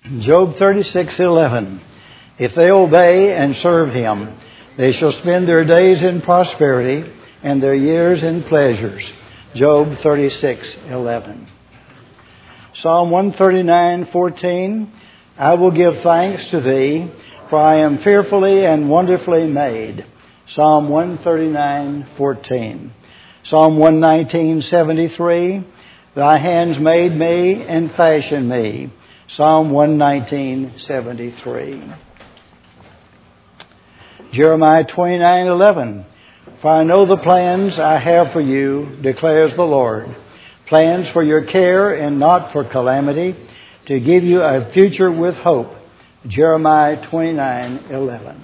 Job 36:11. If they obey and serve Him, they shall spend their days in prosperity and their years in pleasures. Job 36:11. Psalm 139:14. I will give thanks to Thee, for I am fearfully and wonderfully made. Psalm 139:14. Psalm 119:73. Thy hands made me and fashioned me. Psalm 119:73. Jeremiah 29:11. For I know the plans I have for you, declares the Lord. Plans for your care and not for calamity, to give you a future with hope. Jeremiah 29:11.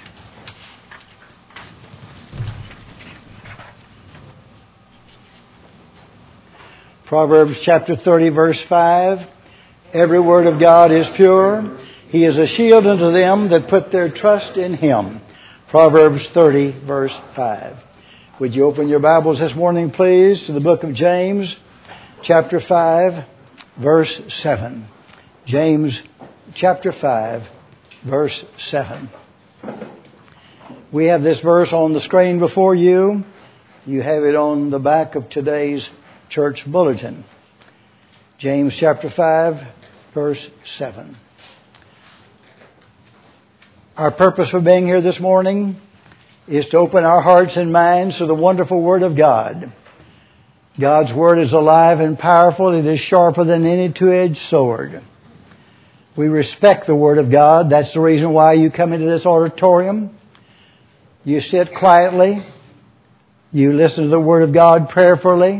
Proverbs chapter 30, verse 5. Every word of God is pure. He is a shield unto them that put their trust in Him. Proverbs 30, verse 5. Would you open your Bibles this morning, please, to the book of James, chapter 5, verse 7. James, chapter 5, verse 7. We have this verse on the screen before you. You have it on the back of today's church bulletin. James, chapter 5, verse 7. Our purpose for being here this morning is to open our hearts and minds to the wonderful Word of God. God's Word is alive and powerful. It is sharper than any two-edged sword. We respect the Word of God. That's the reason why you come into this auditorium. You sit quietly. You listen to the Word of God prayerfully.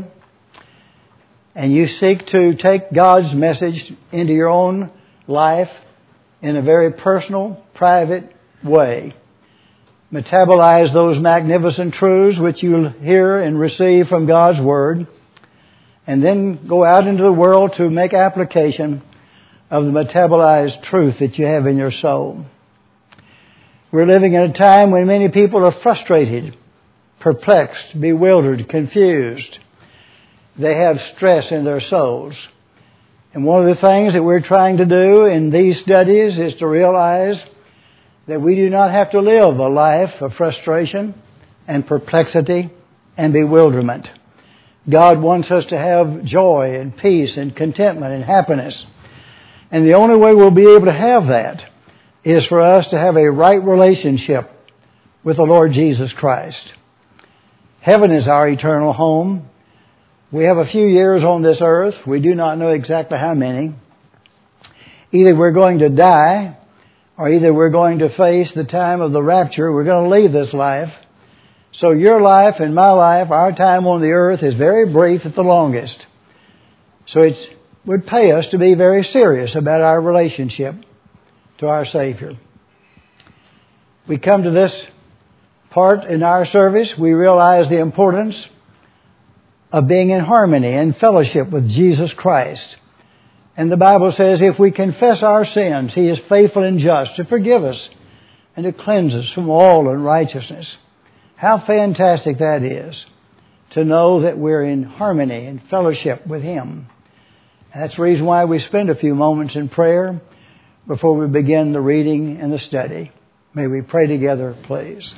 And you seek to take God's message into your own life in a very personal, private way. Metabolize those magnificent truths which you'll hear and receive from God's Word. And then go out into the world to make application of the metabolized truth that you have in your soul. We're living in a time when many people are frustrated, perplexed, bewildered, confused. They have stress in their souls. And one of the things that we're trying to do in these studies is to realize that we do not have to live a life of frustration and perplexity and bewilderment. God wants us to have joy and peace and contentment and happiness. And the only way we'll be able to have that is for us to have a right relationship with the Lord Jesus Christ. Heaven is our eternal home. We have a few years on this earth. We do not know exactly how many. Either we're going to die, or either we're going to face the time of the rapture. We're going to leave this life. So your life and my life, our time on the earth is very brief at the longest. So it would pay us to be very serious about our relationship to our Savior. We come to this part in our service. We realize the importance of being in harmony and fellowship with Jesus Christ. And the Bible says if we confess our sins, He is faithful and just to forgive us and to cleanse us from all unrighteousness. How fantastic that is, to know that we're in harmony and fellowship with Him. And that's the reason why we spend a few moments in prayer before we begin the reading and the study. May we pray together, please.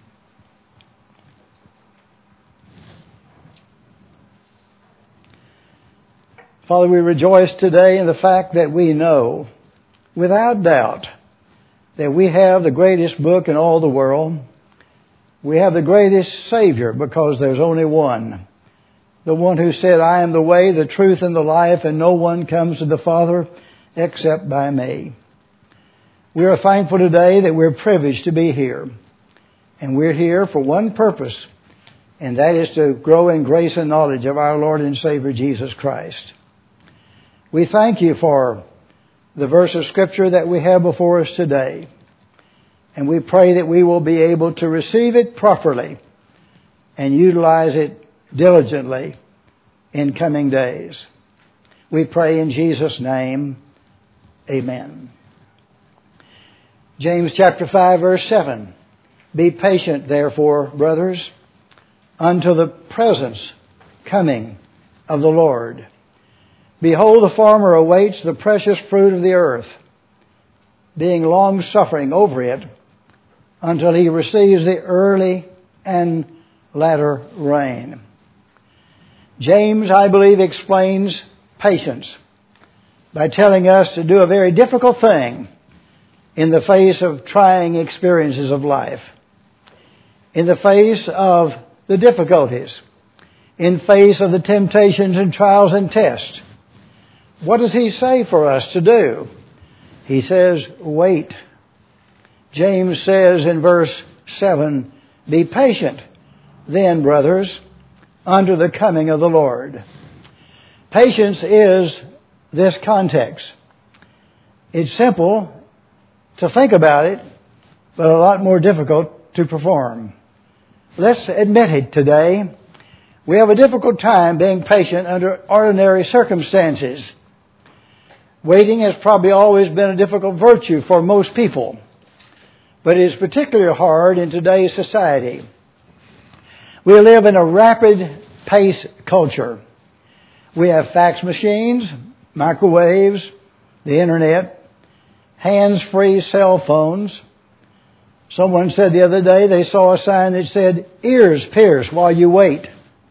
Father, we rejoice today in the fact that we know, without doubt, that we have the greatest book in all the world. We have the greatest Savior because there's only one. The one who said, I am the way, the truth, and the life, and no one comes to the Father except by me. We are thankful today that we're privileged to be here. And we're here for one purpose, and that is to grow in grace and knowledge of our Lord and Savior Jesus Christ. We thank You for the verse of Scripture that we have before us today. And we pray that we will be able to receive it properly and utilize it diligently in coming days. We pray in Jesus' name, amen. James chapter 5, verse 7. Be patient, therefore, brothers, unto the presence coming of the Lord. Behold, the farmer awaits the precious fruit of the earth, being long-suffering over it until he receives the early and latter rain. James, I believe, explains patience by telling us to do a very difficult thing in the face of trying experiences of life, in the face of the difficulties, in face of the temptations and trials and tests. What does he say for us to do? He says, wait. James says in verse 7, be patient then, brothers, under the coming of the Lord. Patience is this context. It's simple to think about it, but a lot more difficult to perform. Let's admit it today. We have a difficult time being patient under ordinary circumstances. Waiting has probably always been a difficult virtue for most people, but it is particularly hard in today's society. We live in a rapid pace culture. We have fax machines, microwaves, the internet, hands-free cell phones. Someone said the other day they saw a sign that said, ears pierce while you wait.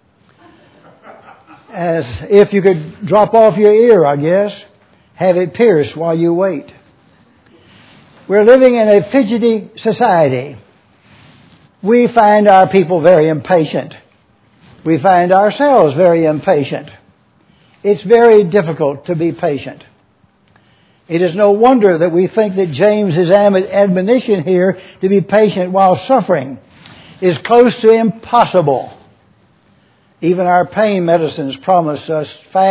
As if you could drop off your ear, I guess, have it pierced while you wait. We're living in a fidgety society. We find our people very impatient. We find ourselves very impatient. It's very difficult to be patient. It is no wonder that we think that James's admonition here to be patient while suffering is close to impossible. Even our pain medicines promise us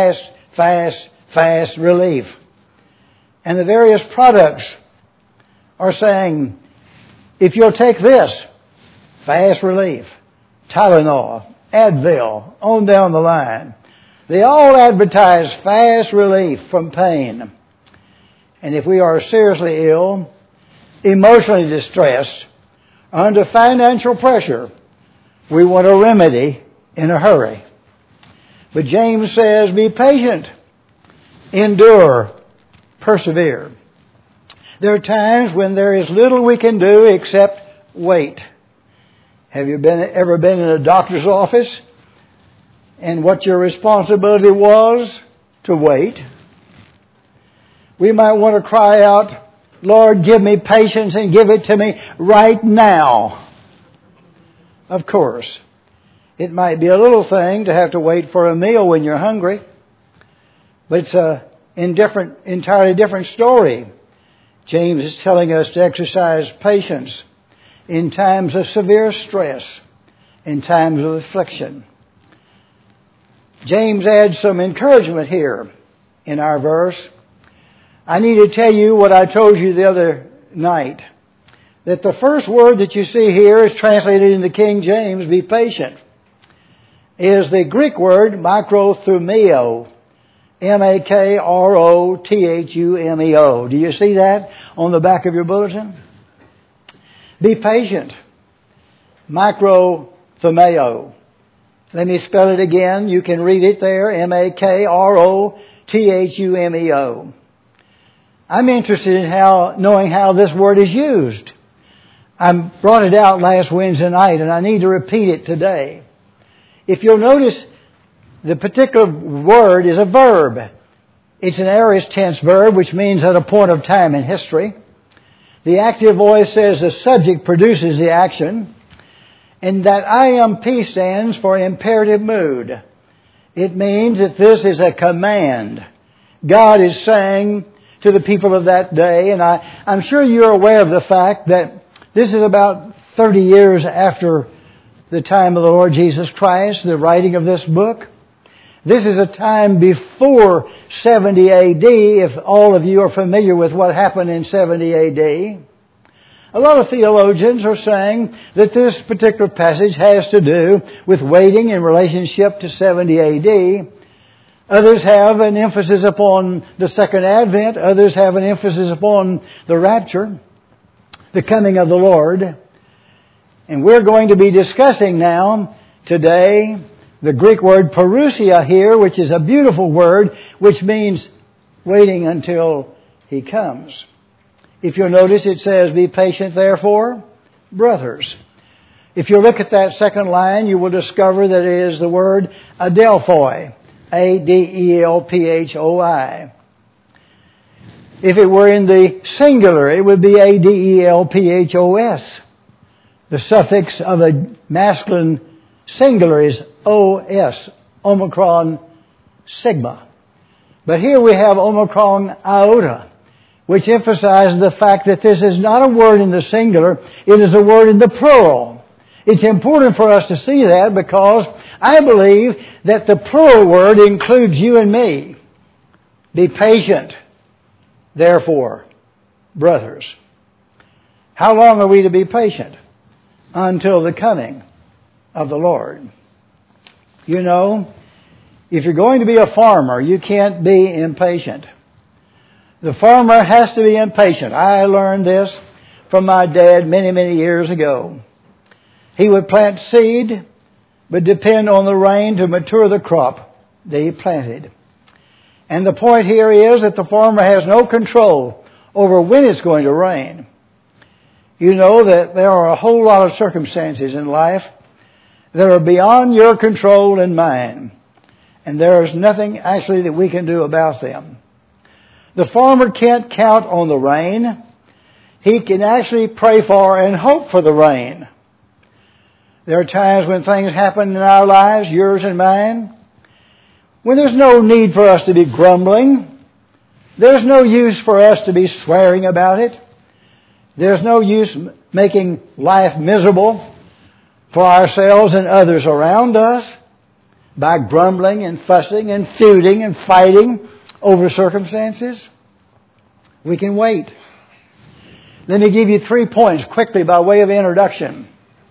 fast relief. And the various products are saying, if you'll take this, fast relief, Tylenol, Advil, on down the line. They all advertise fast relief from pain. And if we are seriously ill, emotionally distressed, under financial pressure, we want a remedy in a hurry. But James says, be patient, endure, persevere. There are times when there is little we can do except wait. Have you ever been in a doctor's office and what your responsibility was to wait? We might want to cry out, Lord, give me patience and give it to me right now. Of course, it might be a little thing to have to wait for a meal when you're hungry, but it's an entirely different story. James is telling us to exercise patience in times of severe stress, in times of affliction. James adds some encouragement here in our verse. I need to tell you what I told you the other night, that the first word that you see here is translated in the King James, be patient, is the Greek word makrothumeo, M-A-K-R-O-T-H-U-M-E-O. Do you see that on the back of your bulletin? Be patient. Makrothumeo. Let me spell it again. You can read it there. M-A-K-R-O-T-H-U-M-E-O. I'm interested in knowing how this word is used. I brought it out last Wednesday night and I need to repeat it today. If you'll notice, the particular word is a verb. It's an aorist tense verb, which means at a point of time in history. The active voice says the subject produces the action. And that IMP stands for imperative mood. It means that this is a command. God is saying to the people of that day, and I'm sure you're aware of the fact that this is about 30 years after the time of the Lord Jesus Christ, the writing of this book. This is a time before 70 AD, if all of you are familiar with what happened in 70 AD. A lot of theologians are saying that this particular passage has to do with waiting in relationship to 70 AD. Others have an emphasis upon the second advent. Others have an emphasis upon the rapture, the coming of the Lord. And we're going to be discussing now, today, the Greek word parousia here, which is a beautiful word, which means waiting until He comes. If you'll notice, it says, be patient, therefore, brothers. If you look at that second line, you will discover that it is the word adelphoi, A-D-E-L-P-H-O-I. If it were in the singular, it would be A-D-E-L-P-H-O-S. The suffix of a masculine singular is O-S, Omicron Sigma. But here we have Omicron Iota, which emphasizes the fact that this is not a word in the singular, it is a word in the plural. It's important for us to see that because I believe that the plural word includes you and me. Be patient, therefore, brothers. How long are we to be patient? Until the coming of the Lord. You know, if you're going to be a farmer, you can't be impatient. The farmer has to be impatient. I learned this from my dad many, many years ago. He would plant seed, but depend on the rain to mature the crop that he planted. And the point here is that the farmer has no control over when it's going to rain. You know that there are a whole lot of circumstances in life that are beyond your control and mine. And there is nothing actually that we can do about them. The farmer can't count on the rain. He can actually pray for and hope for the rain. There are times when things happen in our lives, yours and mine, when there's no need for us to be grumbling. There's no use for us to be swearing about it. There's no use making life miserable for ourselves and others around us by grumbling and fussing and feuding and fighting over circumstances. We can wait. Let me give you 3 points quickly by way of introduction.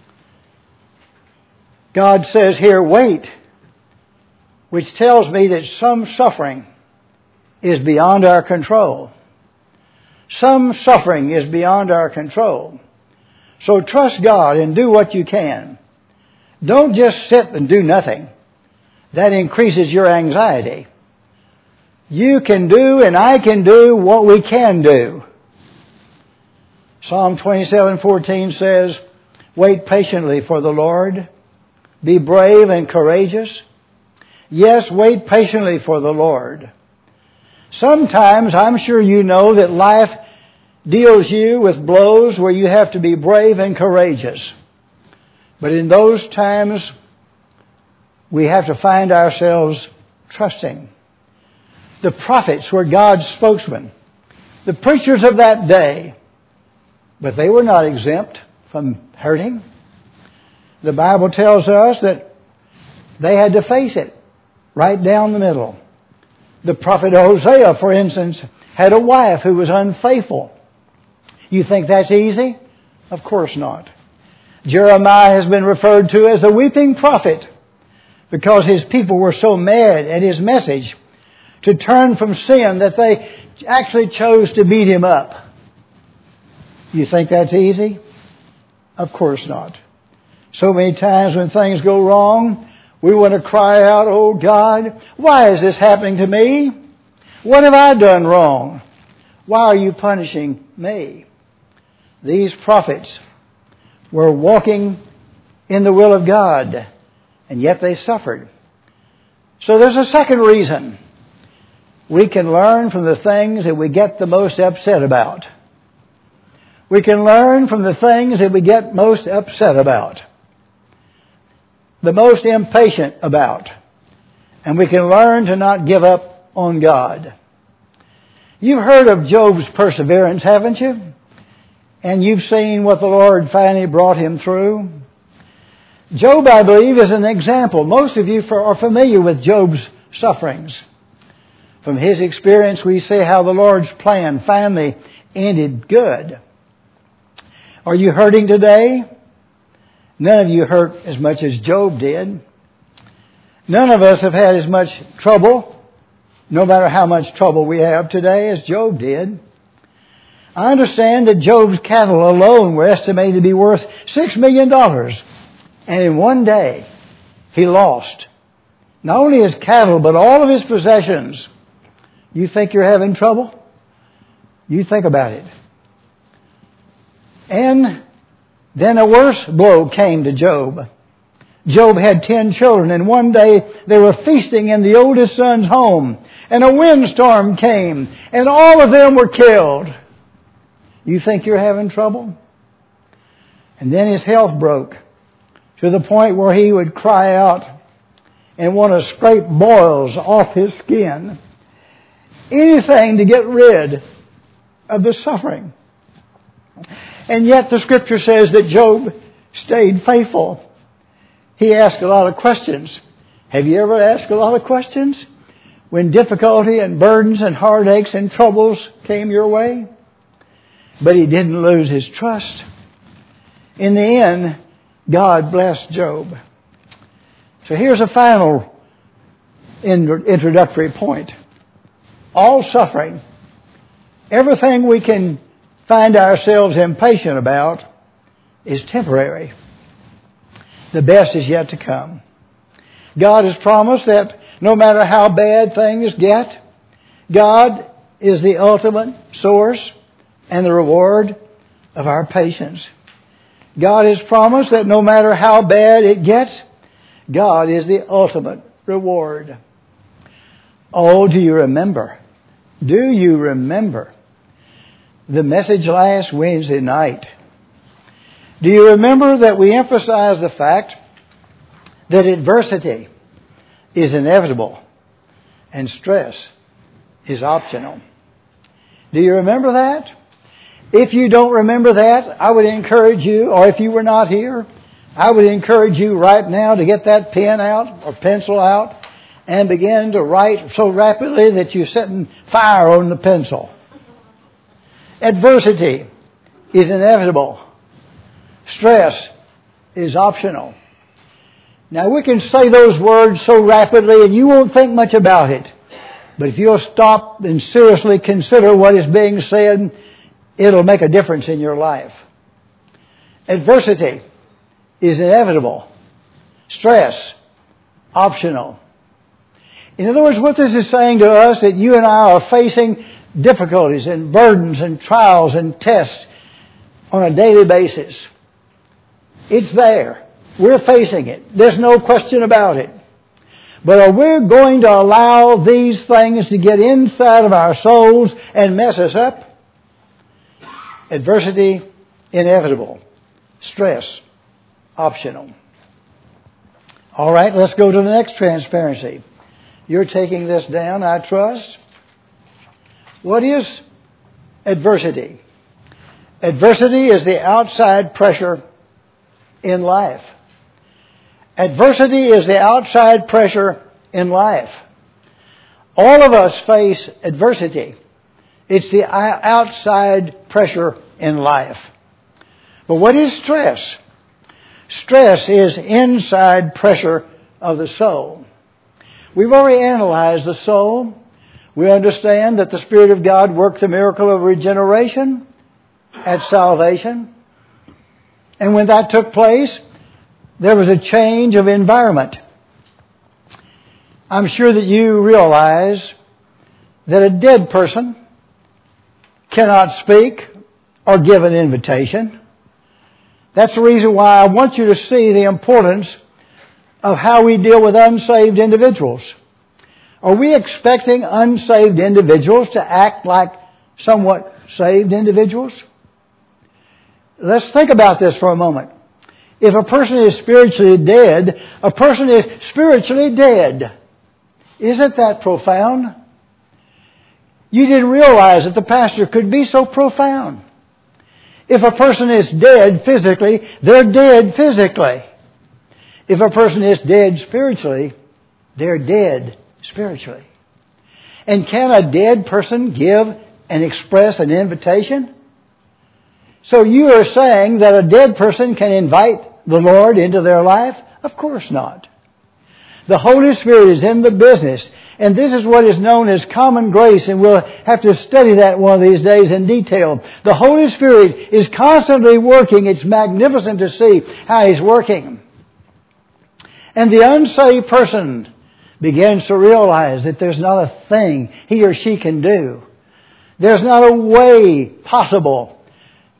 God says here, wait, which tells me that some suffering is beyond our control. Some suffering is beyond our control. So trust God and do what you can. Don't just sit and do nothing. That increases your anxiety. You can do and I can do what we can do. Psalm 27:14 says, wait patiently for the Lord. Be brave and courageous. Yes, wait patiently for the Lord. Sometimes I'm sure you know that life deals you with blows where you have to be brave and courageous. But in those times, we have to find ourselves trusting. The prophets were God's spokesmen, the preachers of that day, but they were not exempt from hurting. The Bible tells us that they had to face it right down the middle. The prophet Hosea, for instance, had a wife who was unfaithful. You think that's easy? Of course not. Jeremiah has been referred to as a weeping prophet because his people were so mad at his message to turn from sin that they actually chose to beat him up. You think that's easy? Of course not. So many times when things go wrong, we want to cry out, oh God, why is this happening to me? What have I done wrong? Why are you punishing me? These prophets were walking in the will of God, and yet they suffered. So there's a second reason. We can learn from the things that we get the most upset about. We can learn from the things that we get most upset about, the most impatient about, and we can learn to not give up on God. You've heard of Job's perseverance, haven't you? And you've seen what the Lord finally brought him through. Job, I believe, is an example. Most of you are familiar with Job's sufferings. From his experience, we see how the Lord's plan finally ended good. Are you hurting today? None of you hurt as much as Job did. None of us have had as much trouble, no matter how much trouble we have today, as Job did. I understand that Job's cattle alone were estimated to be worth $6 million. And in one day, he lost not only his cattle, but all of his possessions. You think you're having trouble? You think about it. And then a worse blow came to Job. Job had 10 children, and one day they were feasting in the oldest son's home, and a windstorm came, and all of them were killed. You think you're having trouble? And then his health broke to the point where he would cry out and want to scrape boils off his skin. Anything to get rid of the suffering. And yet the Scripture says that Job stayed faithful. He asked a lot of questions. Have you ever asked a lot of questions when difficulty and burdens and heartaches and troubles came your way? But he didn't lose his trust. In the end, God blessed Job. So here's a final introductory point. All suffering, everything we can find ourselves impatient about, is temporary. The best is yet to come. God has promised that no matter how bad things get, God is the ultimate source and the reward of our patience. God has promised that no matter how bad it gets, God is the ultimate reward. Oh, do you remember? Do you remember the message last Wednesday night? Do you remember that we emphasized the fact that adversity is inevitable and stress is optional? Do you remember that? If you don't remember that, I would encourage you, or if you were not here, I would encourage you right now to get that pen out or pencil out and begin to write so rapidly that you're setting fire on the pencil. Adversity is inevitable. Stress is optional. Now we can say those words so rapidly and you won't think much about it. But if you'll stop and seriously consider what is being said, it'll make a difference in your life. Adversity is inevitable. Stress, optional. In other words, what this is saying to us, that you and I are facing difficulties and burdens and trials and tests on a daily basis. It's there. We're facing it. There's no question about it. But are we going to allow these things to get inside of our souls and mess us up? Adversity, inevitable. Stress, optional. All right, let's go to the next transparency. You're taking this down, I trust. What is adversity? Adversity is the outside pressure in life. Adversity is the outside pressure in life. All of us face adversity. It's the outside pressure in life. But what is stress? Stress is inside pressure of the soul. We've already analyzed the soul. We understand that the Spirit of God worked the miracle of regeneration at salvation. And when that took place, there was a change of environment. I'm sure that you realize that a dead person cannot speak or give an invitation. That's the reason why I want you to see the importance of how we deal with unsaved individuals. Are we expecting unsaved individuals to act like somewhat saved individuals? Let's think about this for a moment. If a person is spiritually dead, a person is spiritually dead. Isn't that profound? You didn't realize that the pastor could be so profound. If a person is dead physically, they're dead physically. If a person is dead spiritually, they're dead spiritually. And can a dead person give and express an invitation? So you are saying that a dead person can invite the Lord into their life? Of course not. The Holy Spirit is in the business. And this is what is known as common grace, and we'll have to study that one of these days in detail. The Holy Spirit is constantly working. It's magnificent to see how He's working. And the unsaved person begins to realize that there's not a thing he or she can do. There's not a way possible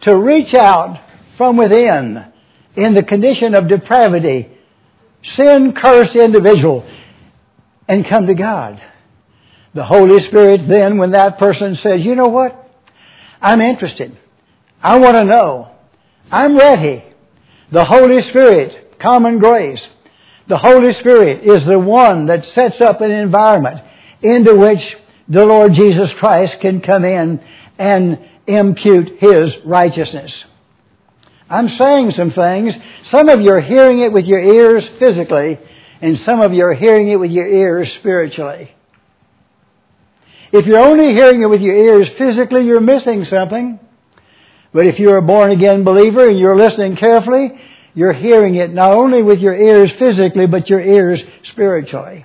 to reach out from within in the condition of depravity, sin-cursed individual, and come to God. The Holy Spirit then, when that person says, you know what? I'm interested. I want to know. I'm ready. The Holy Spirit, common grace. The Holy Spirit is the one that sets up an environment into which the Lord Jesus Christ can come in and impute His righteousness. I'm saying some things. Some of you are hearing it with your ears physically, and some of you are hearing it with your ears spiritually. If you're only hearing it with your ears physically, you're missing something. But if you're a born-again believer and you're listening carefully, you're hearing it not only with your ears physically, but your ears spiritually.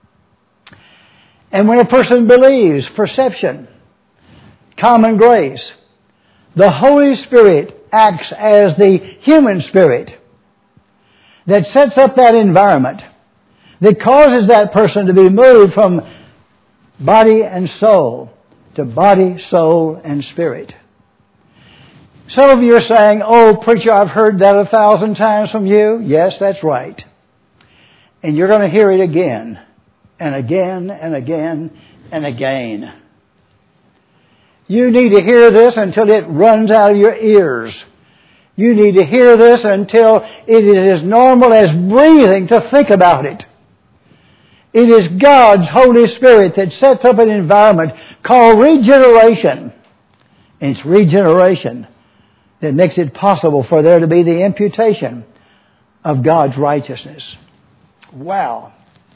And when a person believes, perception, common grace, the Holy Spirit acts as the human spirit that sets up that environment, that causes that person to be moved from body and soul to body, soul, and spirit. Some of you are saying, oh, preacher, I've heard that 1,000 times from you. Yes, that's right. And you're going to hear it again and again and again and again. You need to hear this until it runs out of your ears. You need to hear this until it is as normal as breathing to think about it. It is God's Holy Spirit that sets up an environment called regeneration. And it's regeneration that makes it possible for there to be the imputation of God's righteousness. Wow.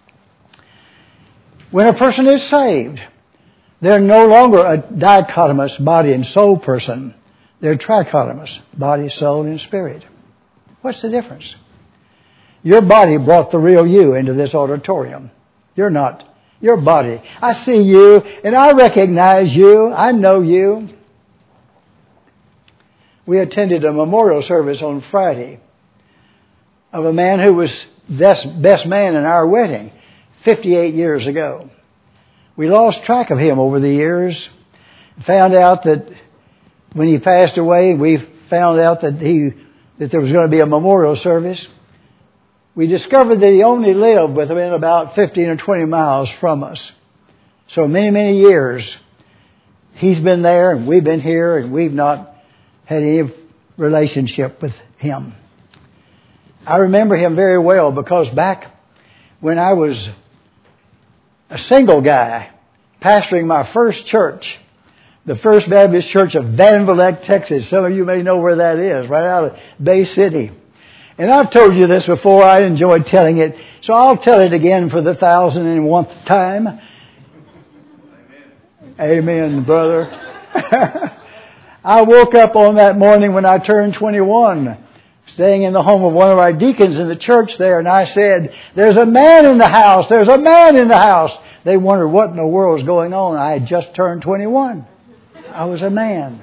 When a person is saved, they're no longer a dichotomous body and soul person. They're trichotomous, body, soul, and spirit. What's the difference? Your body brought the real you into this auditorium. You're not. Your body. I see you, and I recognize you. I know you. We attended a memorial service on Friday of a man who was best man in our wedding 58 years ago. We lost track of him over the years. Found out that when he passed away, we found out that there was going to be a memorial service. We discovered that he only lived within about 15 or 20 miles from us. So many, many years he's been there and we've been here and we've not had any relationship with him. I remember him very well because back when I was a single guy pastoring my first church, the First Baptist Church of Van Vleck, Texas. Some of you may know where that is, right out of Bay City. And I've told you this before. I enjoyed telling it, so I'll tell it again for the 1,001th time. Amen, brother. I woke up on that morning when I turned 21, staying in the home of one of our deacons in the church there, and I said, "There's a man in the house. There's a man in the house." They wondered what in the world was going on. I had just turned 21. I was a man.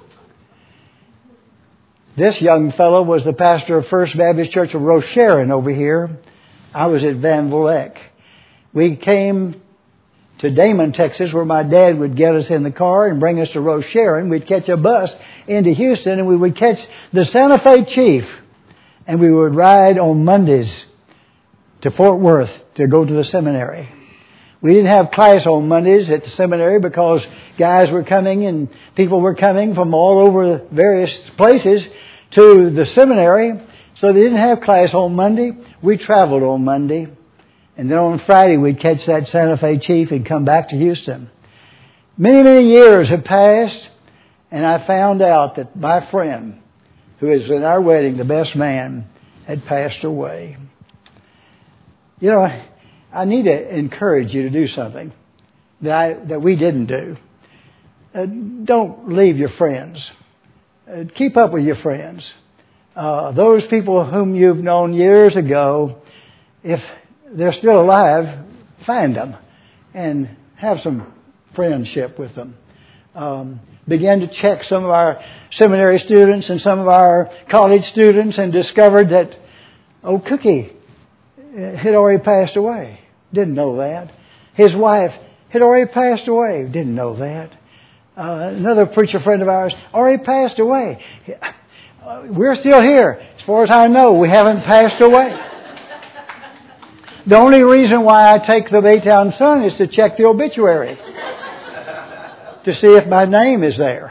This young fellow was the pastor of First Baptist Church of Rocheron over here. I was at Van Vleck. We came to Damon, Texas, where my dad would get us in the car and bring us to Rocheron. We'd catch a bus into Houston, and we would catch the Santa Fe Chief, and we would ride on Mondays to Fort Worth to go to the seminary. We didn't have class on Mondays at the seminary because guys were coming and people were coming from all over various places to the seminary. So they didn't have class on Monday. We traveled on Monday. And then on Friday we'd catch that Santa Fe Chief and come back to Houston. Many, many years have passed, and I found out that my friend, who is in our wedding, the best man, had passed away. You know, I need to encourage you to do something that we didn't do. Don't leave your friends. Keep up with your friends. Those people whom you've known years ago, if they're still alive, find them and have some friendship with them. Began to check some of our seminary students and some of our college students and discovered that old Cookie had already passed away. Didn't know that. His wife had already passed away. Didn't know that. Another preacher friend of ours already passed away. We're still here. As far as I know, we haven't passed away. The only reason why I take the Baytown Sun is to check the obituary to see if my name is there.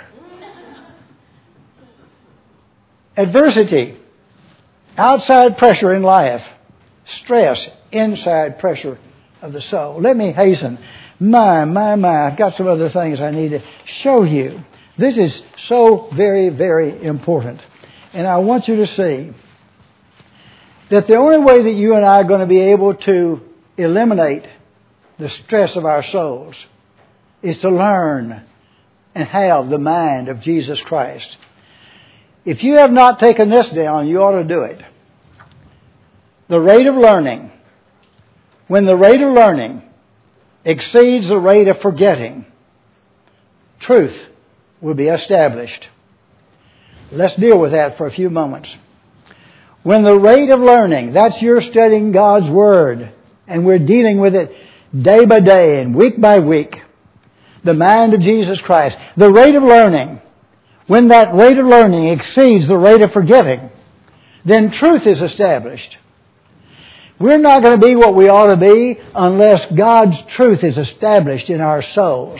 Adversity, outside pressure in life, stress, inside pressure of the soul. Let me hasten. I've got some other things I need to show you. This is so very, very important. And I want you to see that the only way that you and I are going to be able to eliminate the stress of our souls is to learn and have the mind of Jesus Christ. If you have not taken this down, you ought to do it. The rate of learning. When the rate of learning exceeds the rate of forgetting, truth will be established. Let's deal with that for a few moments. When the rate of learning, that's you're studying God's Word, and we're dealing with it day by day and week by week, the mind of Jesus Christ. The rate of learning, when that rate of learning exceeds the rate of forgetting, then truth is established. We're not going to be what we ought to be unless God's truth is established in our souls.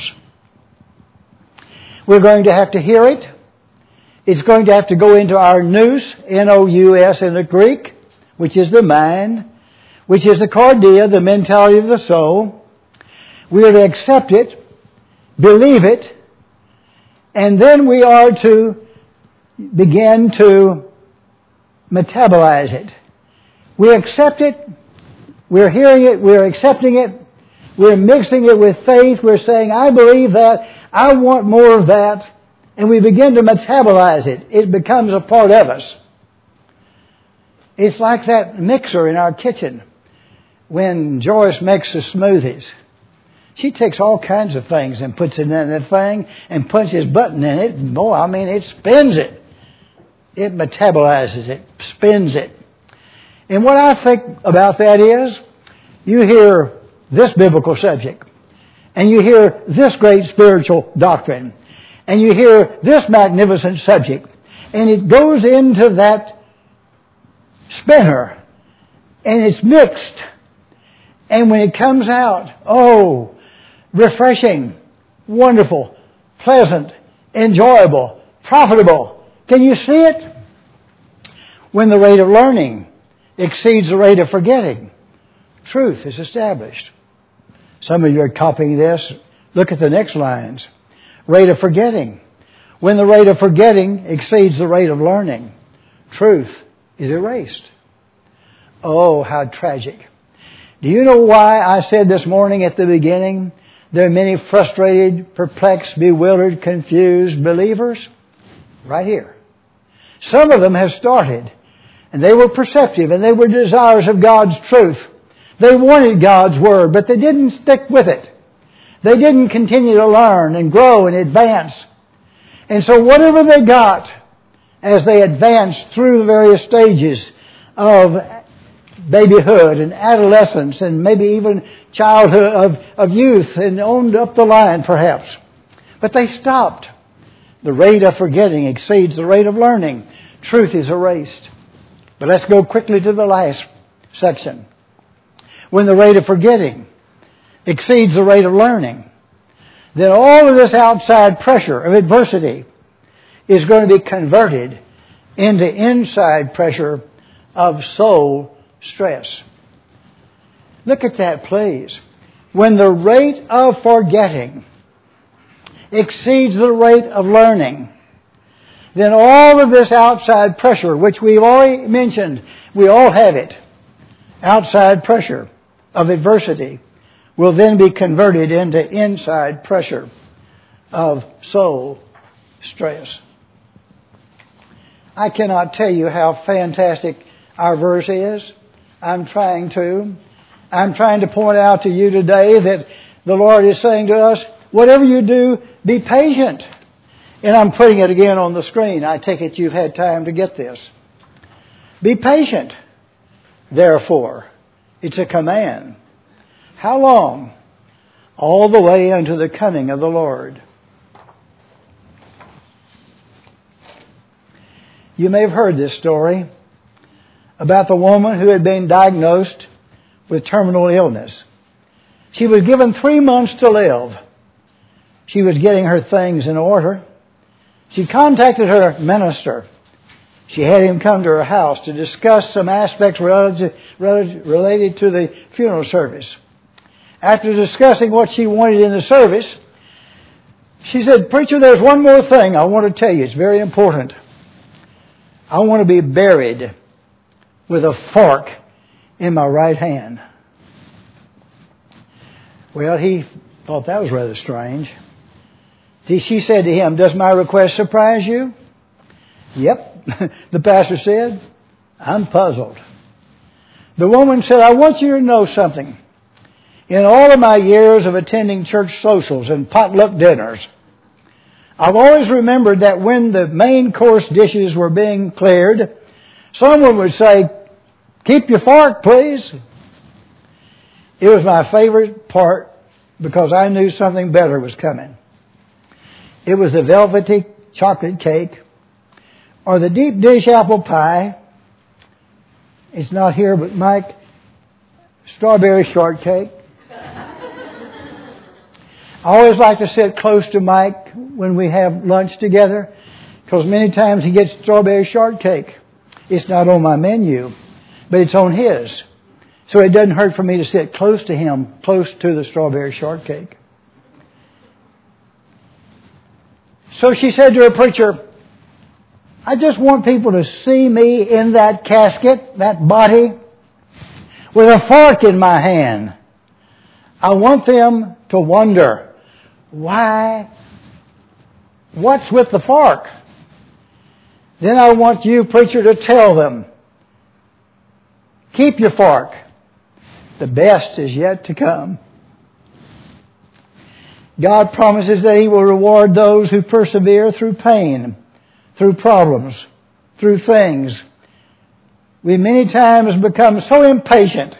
We're going to have to hear it. It's going to have to go into our nous, N-O-U-S in the Greek, which is the mind, which is the cardia, the mentality of the soul. We are to accept it, believe it, and then we are to begin to metabolize it. We accept it, we're hearing it, we're accepting it, we're mixing it with faith, we're saying, I believe that, I want more of that, and we begin to metabolize it. It becomes a part of us. It's like that mixer in our kitchen when Joyce makes the smoothies. She takes all kinds of things and puts it in that thing and punches a button in it. And boy, it spins it. It metabolizes it, spins it. And what I think about that is, you hear this biblical subject, and you hear this great spiritual doctrine, and you hear this magnificent subject, and it goes into that spinner, and it's mixed. And when it comes out, oh, refreshing, wonderful, pleasant, enjoyable, profitable. Can you see it? When the rate of learning exceeds the rate of forgetting, truth is established. Some of you are copying this. Look at the next lines. Rate of forgetting. When the rate of forgetting exceeds the rate of learning, truth is erased. Oh, how tragic. Do you know why I said this morning at the beginning, there are many frustrated, perplexed, bewildered, confused believers? Right here. Some of them have started, and they were perceptive, and they were desirous of God's truth. They wanted God's Word, but they didn't stick with it. They didn't continue to learn and grow and advance. And so whatever they got as they advanced through the various stages of babyhood and adolescence and maybe even childhood of youth and on up the line perhaps. But they stopped. The rate of forgetting exceeds the rate of learning. Truth is erased. But let's go quickly to the last section. When the rate of forgetting exceeds the rate of learning, then all of this outside pressure of adversity is going to be converted into inside pressure of soul stress. Look at that, please. When the rate of forgetting exceeds the rate of learning, then all of this outside pressure, which we've already mentioned, we all have it, outside pressure of adversity, will then be converted into inside pressure of soul stress. I cannot tell you how fantastic our verse is. I'm trying to point out to you today that the Lord is saying to us, whatever you do, be patient. And I'm putting it again on the screen. I take it you've had time to get this. Be patient, therefore. It's a command. How long? All the way unto the coming of the Lord. You may have heard this story about the woman who had been diagnosed with terminal illness. She was given 3 months to live. She was getting her things in order. She contacted her minister. She had him come to her house to discuss some aspects related to the funeral service. After discussing what she wanted in the service, she said, "Preacher, there's one more thing I want to tell you. It's very important. I want to be buried with a fork in my right hand." Well, he thought that was rather strange. She said to him, "Does my request surprise you?" "Yep," the pastor said. "I'm puzzled." The woman said, "I want you to know something. In all of my years of attending church socials and potluck dinners, I've always remembered that when the main course dishes were being cleared, someone would say, 'Keep your fork, please.' It was my favorite part because I knew something better was coming. It was the velvety chocolate cake or the deep dish apple pie. It's not here, but Mike, strawberry shortcake. I always like to sit close to Mike when we have lunch together because many times he gets strawberry shortcake. It's not on my menu, but it's on his. So it doesn't hurt for me to sit close to him, close to the strawberry shortcake. So she said to her preacher, "I just want people to see me in that casket, that body, with a fork in my hand. I want them to wonder, why? What's with the fork? Then I want you, preacher, to tell them, keep your fork. The best is yet to come." God promises that He will reward those who persevere through pain, through problems, through things. We many times become so impatient.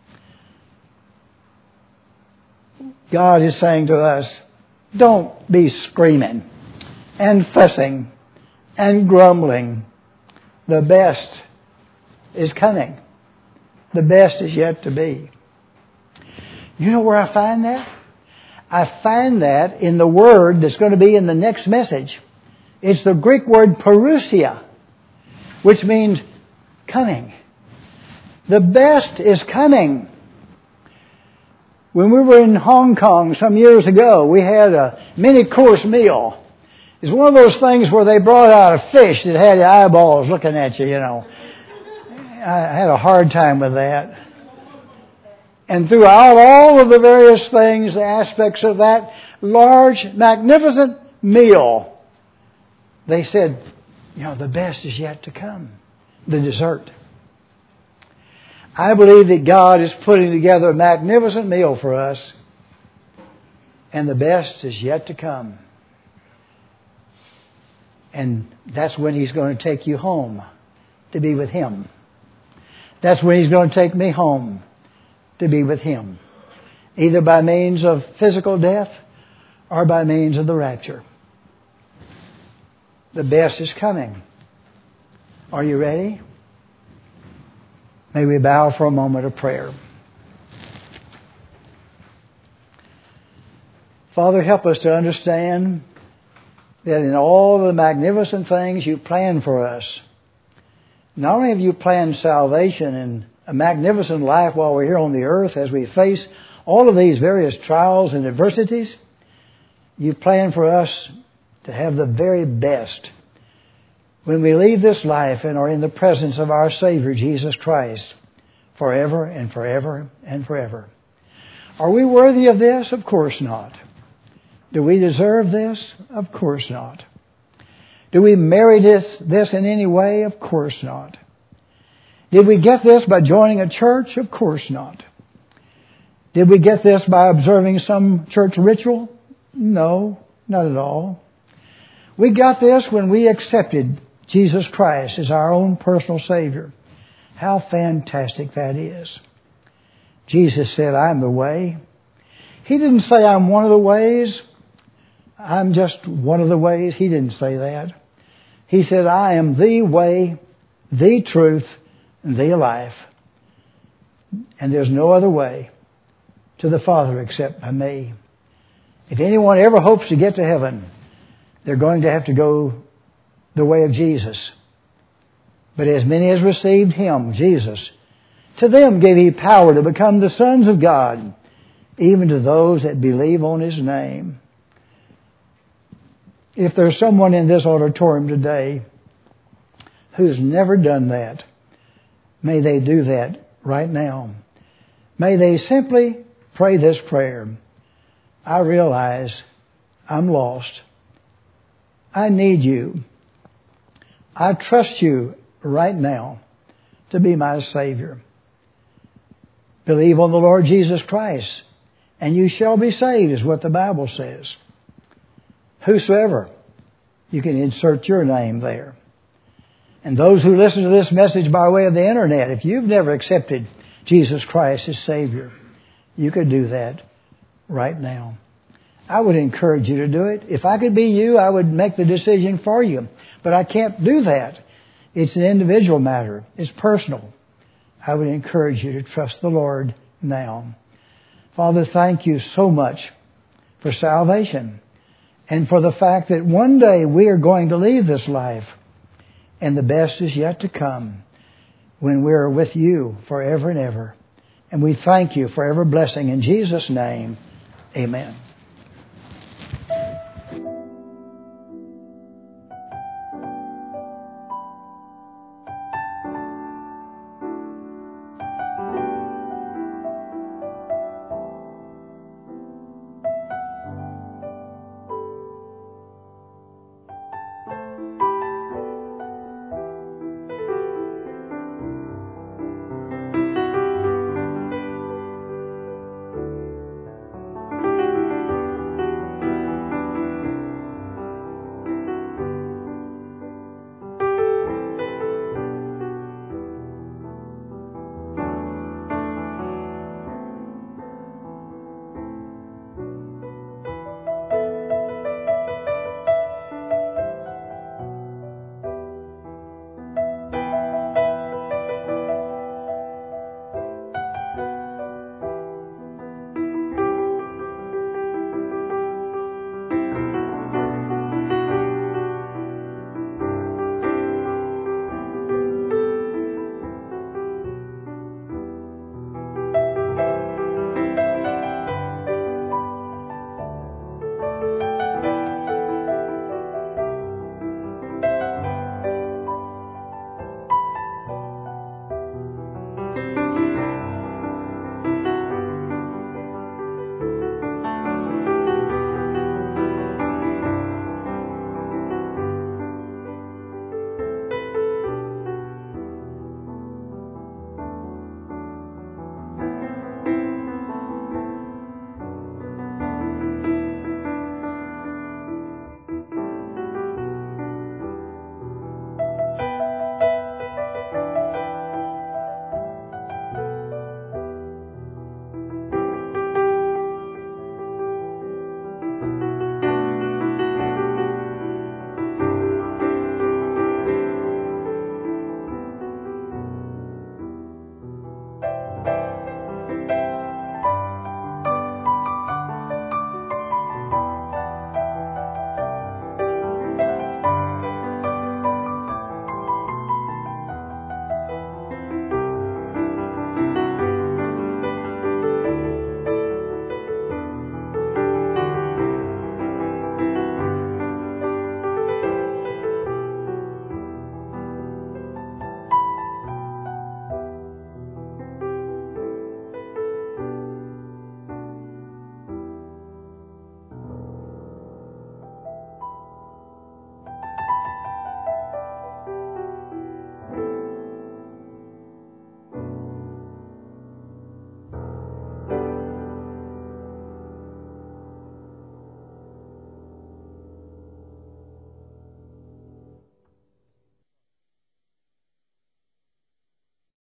God is saying to us, don't be screaming and fussing and grumbling. The best is coming. The best is yet to be. You know where I find that? I find that in the word that's going to be in the next message. It's the Greek word parousia, which means coming. The best is coming. When we were in Hong Kong some years ago, we had a mini-course meal. It's one of those things where they brought out a fish that had eyeballs looking at you, you know. I had a hard time with that. And throughout all of the various things, the aspects of that large, magnificent meal, they said, you know, the best is yet to come. The dessert. I believe that God is putting together a magnificent meal for us, and the best is yet to come. And that's when He's going to take you home to be with Him. That's when He's going to take me home to be with Him, either by means of physical death or by means of the rapture. The best is coming. Are you ready? May we bow for a moment of prayer. Father, help us to understand that in all the magnificent things You plan for us, not only have You planned salvation and a magnificent life while we're here on the earth as we face all of these various trials and adversities, You plan for us to have the very best when we leave this life and are in the presence of our Savior, Jesus Christ, forever and forever and forever. Are we worthy of this? Of course not. Do we deserve this? Of course not. Do we merit this in any way? Of course not. Did we get this by joining a church? Of course not. Did we get this by observing some church ritual? No, not at all. We got this when we accepted Jesus Christ as our own personal Savior. How fantastic that is. Jesus said, I'm the way. He didn't say I'm one of the ways. I'm just one of the ways. He didn't say that. He said, I am the way, the truth, and the life. And there's no other way to the Father except by me. If anyone ever hopes to get to heaven, they're going to have to go the way of Jesus. But as many as received Him, Jesus, to them gave He power to become the sons of God, even to those that believe on His name. If there's someone in this auditorium today who's never done that, may they do that right now. May they simply pray this prayer. I realize I'm lost. I need you. I trust you right now to be my Savior. Believe on the Lord Jesus Christ, and you shall be saved, is what the Bible says. Whosoever, you can insert your name there. And those who listen to this message by way of the internet, if you've never accepted Jesus Christ as Savior, you could do that right now. I would encourage you to do it. If I could be you, I would make the decision for you. But I can't do that. It's an individual matter. It's personal. I would encourage you to trust the Lord now. Father, thank you so much for salvation and for the fact that one day we are going to leave this life and the best is yet to come when we are with you forever and ever. And we thank you for every blessing. In Jesus' name, amen.